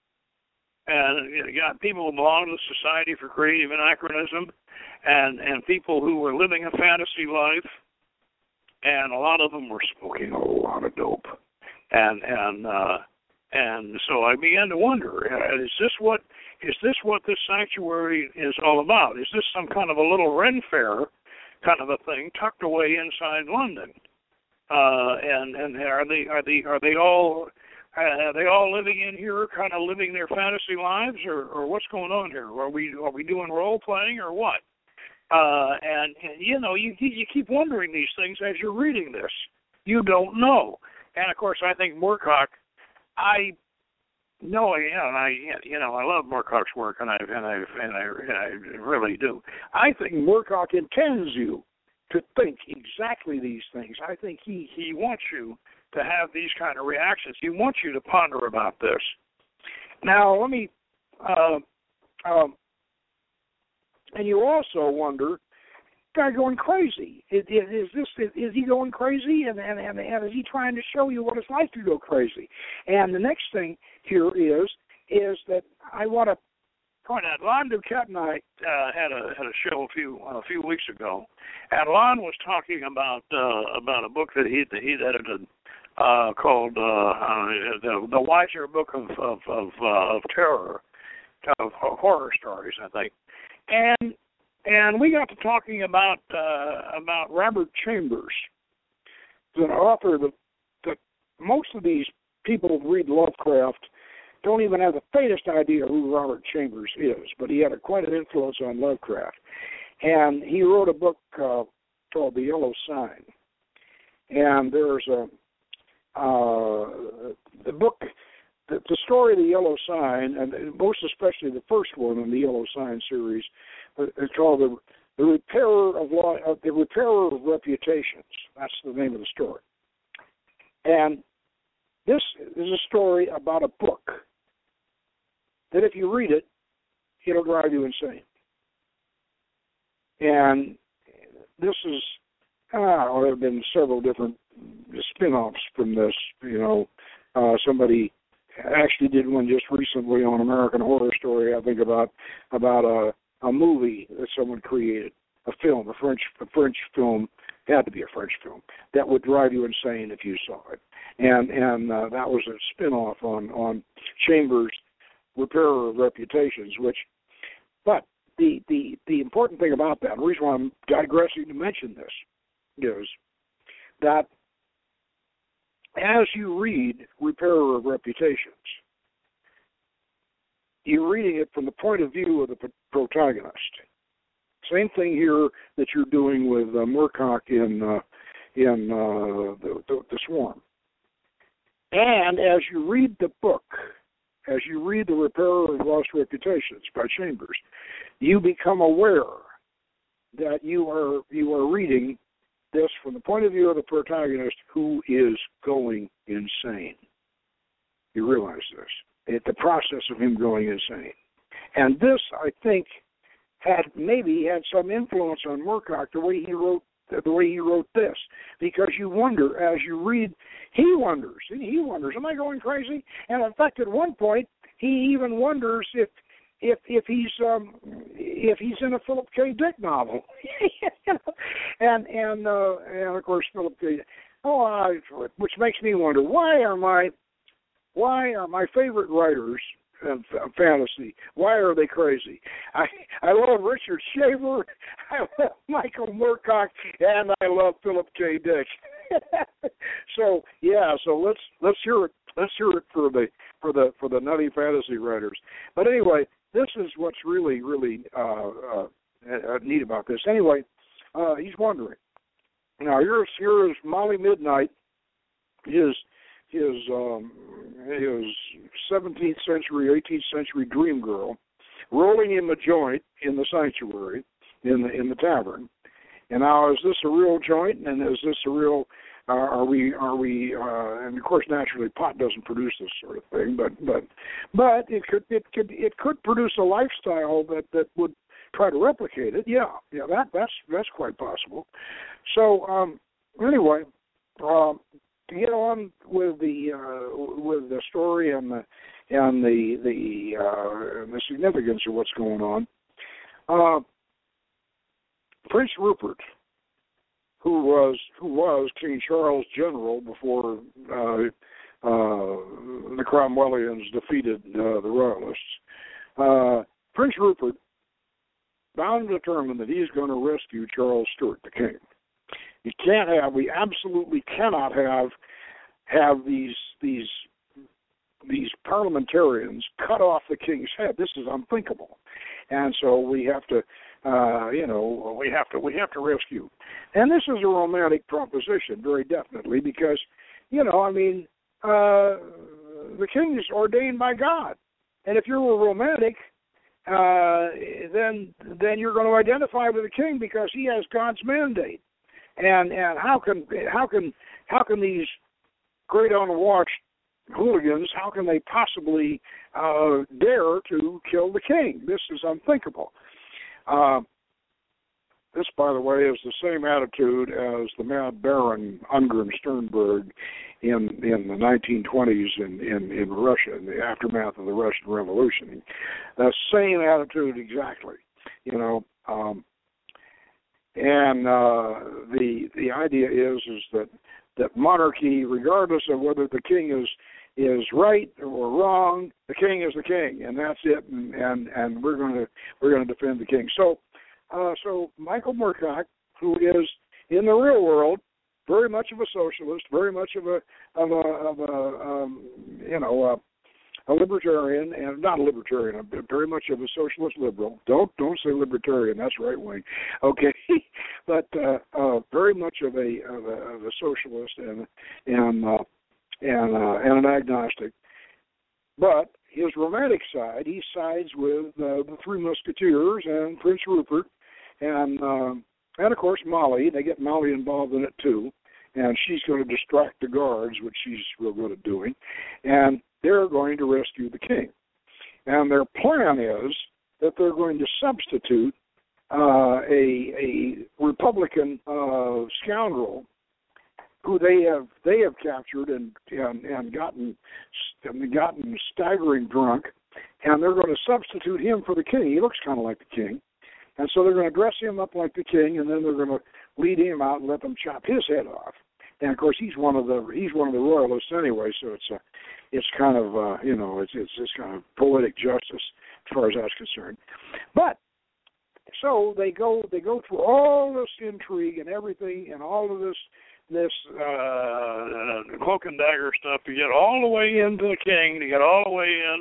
And you got people who belong to the Society for Creative Anachronism, and, and people who were living a fantasy life, and a lot of them were smoking a lot of dope. And and uh, and so I began to wonder, is this what is this what this sanctuary is all about? Is this some kind of a little Ren fair kind of a thing tucked away inside London? Uh, and and are they are they are they all uh, are they all living in here, kind of living their fantasy lives, or, or what's going on here? Are we are we doing role playing or what? Uh, and, and you know you you keep wondering these things as you're reading this. You don't know. And of course, I think Moorcock. I know, yeah, and I you know I love Moorcock's work, and I and I and I, and I really do. I think Moorcock intends you to think exactly these things. I think he, he wants you to have these kind of reactions. He wants you to ponder about this. Now, let me, uh, um, and you also wonder, guy going crazy. Is, is this is, is he going crazy, and, and and and is he trying to show you what it's like to go crazy? And the next thing here is is that I want to point out. Lon Duquette and I uh, had a had a show a few uh, a few weeks ago, and Lon was talking about uh, about a book that he that he'd edited uh, called uh, uh, the the Weiser Book of of of, uh, of Terror, of horror stories, I think, and and we got to talking about uh, about Robert Chambers, an author that that most of these people who read Lovecraft don't even have the faintest idea who Robert Chambers is, but he had a, quite an influence on Lovecraft. And he wrote a book uh, called The Yellow Sign. And there's a, uh, the book, the, the story of The Yellow Sign, and most especially the first one in the Yellow Sign series, is called The, the Repairer of Law, uh, The Repairer of Reputations. That's the name of the story. And this is a story about a book that if you read it, it'll drive you insane. And this is, ah, well, there have been several different spin-offs from this. You know, uh, somebody actually did one just recently on American Horror Story, I think, about about a, a movie that someone created, a film, a French a French film, had to be a French film, that would drive you insane if you saw it. And and uh, that was a spin-off on, on Chambers' Repairer of Reputations, which, but the, the, the important thing about that, the reason why I'm digressing to mention this, is that as you read Repairer of Reputations, you're reading it from the point of view of the protagonist. Same thing here that you're doing with uh, Moorcock in uh, in uh, the, the, the Swarm. And as you read the book, as you read The Repairer of Lost Reputations by Chambers, you become aware that you are you are reading this from the point of view of the protagonist who is going insane. You realize this. It's the process of him going insane. And this, I think, had maybe had some influence on Moorcock, the way he wrote the way he wrote this, because you wonder as you read, he wonders, he wonders, am I going crazy? And in fact, at one point, he even wonders if if if he's um, if he's in a Philip K. Dick novel, you know? and and uh, and of course Philip K. Oh, I, which makes me wonder why are my why are my favorite writers in fantasy, why are they crazy? I I love Richard Shaver, I love Michael Moorcock, and I love Philip K. Dick. so yeah, so let's let's hear it. Let's hear it for the for the for the nutty fantasy writers. But anyway, this is what's really really uh, uh, neat about this. Anyway, uh, he's wondering. Now here's here's Molly Midnight, his his um, his seventeenth century, eighteenth century dream girl, rolling him a joint in the sanctuary, in the in the tavern. And now, is this a real joint? And is this a real? Uh, are we? Are we? Uh, and of course, naturally, pot doesn't produce this sort of thing. But but but it could it could it could produce a lifestyle that, that would try to replicate it. Yeah, yeah, that that's that's quite possible. So um, anyway. Uh, To get on with the uh, with the story and the and the the uh, the significance of what's going on, uh, Prince Rupert, who was who was King Charles' general before uh, uh, the Cromwellians defeated uh, the Royalists, uh, Prince Rupert bound and determined that he's going to rescue Charles Stuart, the king. You can't have, we absolutely cannot have, have these these these parliamentarians cut off the king's head. This is unthinkable, and so we have to, uh, you know, we have to we have to rescue. And this is a romantic proposition, very definitely, because, you know, I mean, uh, the king is ordained by God, and if you're a romantic, uh, then then you're going to identify with the king because he has God's mandate. And and how can how can how can these great unwatched hooligans, how can they possibly uh, dare to kill the king? This is unthinkable. Uh, this, by the way, is the same attitude as the Mad Baron Ungern Sternberg in in the nineteen twenties in, in, in Russia, in the aftermath of the Russian Revolution. The same attitude exactly, you know. Um, And uh, the the idea is is that, that monarchy, regardless of whether the king is is right or wrong, the king is the king, and that's it. And and, and we're going to we're going to defend the king. So uh, so Michael Moorcock, who is in the real world very much of a socialist, very much of a of a, of a um, you know. A, A libertarian, and not a libertarian, I'm very much of a socialist liberal. Don't don't say libertarian, that's right wing. Okay, but uh, uh, very much of a of a, of a socialist and and uh, and uh, and an agnostic. But his romantic side, he sides with uh, the Three Musketeers and Prince Rupert, and uh, and of course Molly. They get Molly involved in it too, and she's going to distract the guards, which she's real good at doing, and they're going to rescue the king. And their plan is that they're going to substitute uh, a, a Republican uh, scoundrel who they have they have captured and and, and gotten and gotten staggering drunk, and they're going to substitute him for the king. He looks kind of like the king, and so they're going to dress him up like the king, and then they're going to lead him out and let them chop his head off. And of course, he's one of the he's one of the royalists anyway, so it's a it's kind of uh, you know it's it's it's kind of poetic justice as far as that's concerned. But so they go they go through all this intrigue and everything and all of this this uh, cloak and dagger stuff to get all the way into the king, to get all the way in,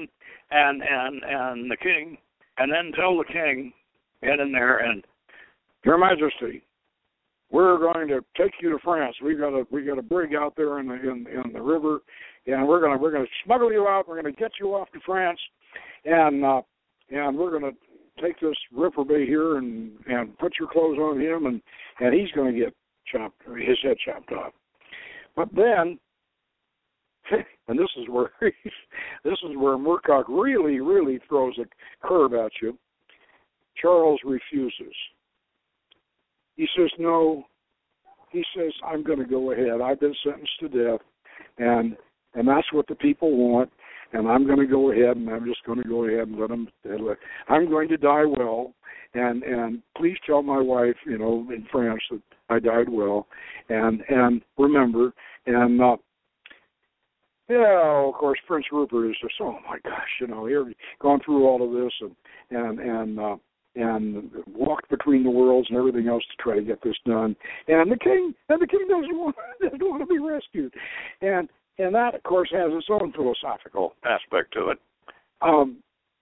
and and and the king, and then tell the king, get in there and, Your Majesty, we're going to take you to France. We got a we got a brig out there in the in, in the river, and we're gonna we're gonna smuggle you out. We're gonna get you off to France, and uh, and we're gonna take this reprobate here and and put your clothes on him, and and he's gonna get chopped, his head chopped off. But then, and this is where this is where Murkoch really really throws a curve at you. Charles refuses. He says, no, he says, I'm going to go ahead. I've been sentenced to death, and and that's what the people want, and I'm going to go ahead, and I'm just going to go ahead and let them, I'm going to die well, and and please tell my wife, you know, in France that I died well, and and remember, and, uh, yeah, of course, Prince Rupert is just, oh, my gosh, you know, here, gone through all of this, and, and, and, uh, and walked between the worlds and everything else to try to get this done. And the king, and the king doesn't want, doesn't want to be rescued. And and that, of course, has its own philosophical aspect to it. Um,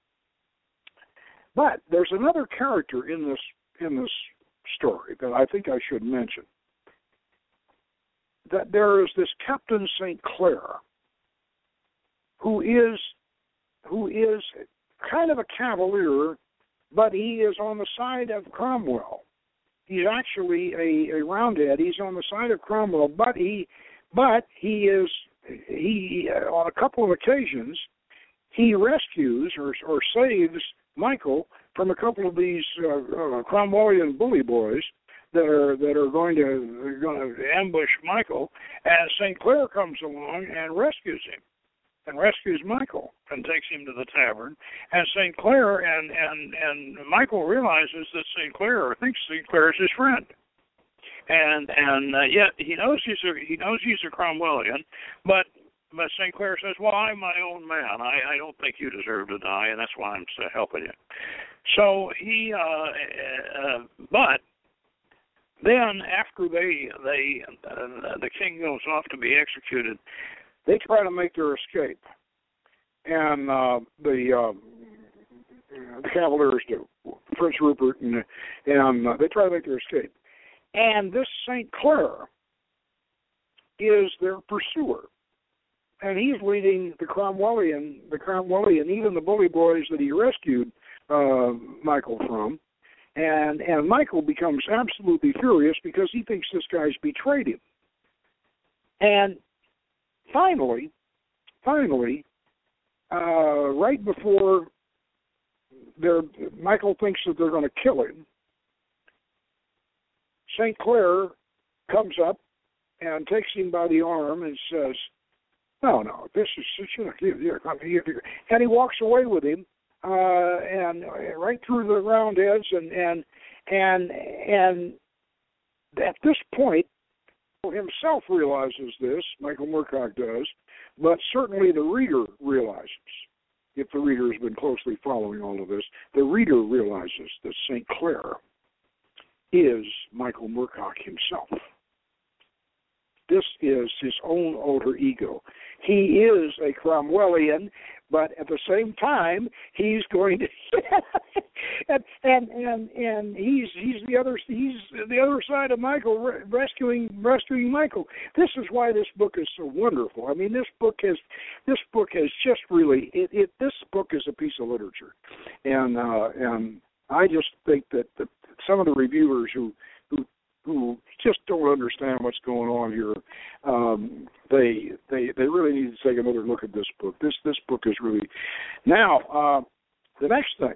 but there's another character in this in this story that I think I should mention. That there is this Captain Saint Clair, who is who is kind of a cavalier, but he is on the side of Cromwell. He's actually a, a Roundhead. He's on the side of Cromwell, but he, but he is he uh, on a couple of occasions he rescues or or saves Michael from a couple of these uh, uh, Cromwellian bully boys that are that are going to going to ambush Michael. And Saint Clair comes along and rescues him. And rescues Michael and takes him to the tavern. And Saint Clair and, and, and Michael realizes that Saint Clair or thinks Saint Clair is his friend. And and uh, yet he knows he's a he knows he's a Cromwellian, but but Saint Clair says, well, I'm my own man. I, I don't think you deserve to die, and that's why I'm helping you. So he uh, uh, but then after they they uh, the king goes off to be executed, they try to make their escape, and uh, the, uh, the Cavaliers do, Prince Rupert, and, and uh, they try to make their escape. And this Saint Clair is their pursuer, and he's leading the Cromwellian, the Cromwellian, even the bully boys that he rescued uh, Michael from, and and Michael becomes absolutely furious because he thinks this guy's betrayed him, and Finally, finally, uh, right before they're, Michael thinks that they're going to kill him, Saint Clair comes up and takes him by the arm and says, no, no, this is, and he walks away with him, uh, and right through the Roundheads, and, and, and, and at this point, himself realizes this, Michael Murkoch does, but certainly the reader realizes, if the reader has been closely following all of this, the reader realizes that Saint Clair is Michael Murkoch himself. This is his own alter ego. He is a Cromwellian, but at the same time, he's going to and, and and and he's he's the other he's the other side of Michael, rescuing rescuing Michael. This is why this book is so wonderful. I mean, this book has this book has just really it, it this book is a piece of literature, and uh, and I just think that the, some of the reviewers who who who just don't understand what's going on here, um, they they they really need to take another look at this book. This this book is really now uh, the next thing.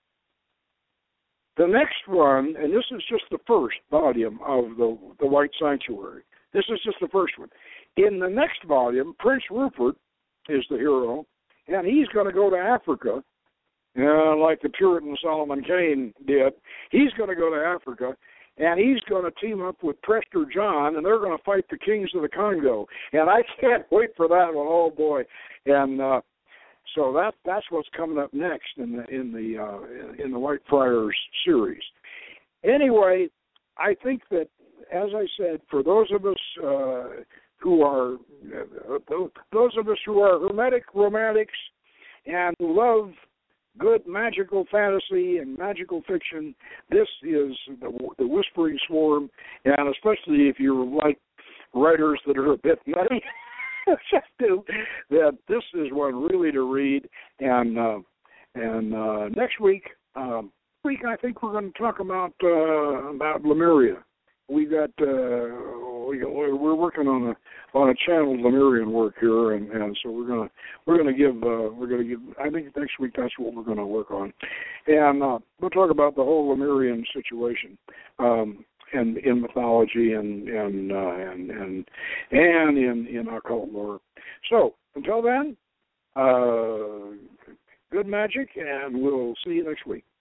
The next one, and this is just the first volume of the the White Sanctuary. This is just the first one. In the next volume, Prince Rupert is the hero, and he's going to go to Africa, uh, like the Puritan Solomon Kane did. He's going to go to Africa. And he's going to team up with Prester John, and they're going to fight the kings of the Congo. And I can't wait for that one. Oh boy! And uh, so that that's what's coming up next in the in the uh, in the White Friars series. Anyway, I think that, as I said, for those of us uh, who are uh, those of us who are Hermetic romantics and love good magical fantasy and magical fiction, this is the, the Whispering Swarm, and especially if you're like writers that are a bit nutty, do, that this is one really to read. And uh, and uh, next week, um, week I think we're going to talk about uh, about Lemuria. We got uh, we, we're working on a on a channeled Lemurian work here, and, and so we're gonna we're gonna give uh, we're gonna give. I think next week that's what we're going to work on, and uh, we'll talk about the whole Lemurian situation, um, and in mythology and and uh, and and and in in occult lore. So until then, uh, good magic, and we'll see you next week.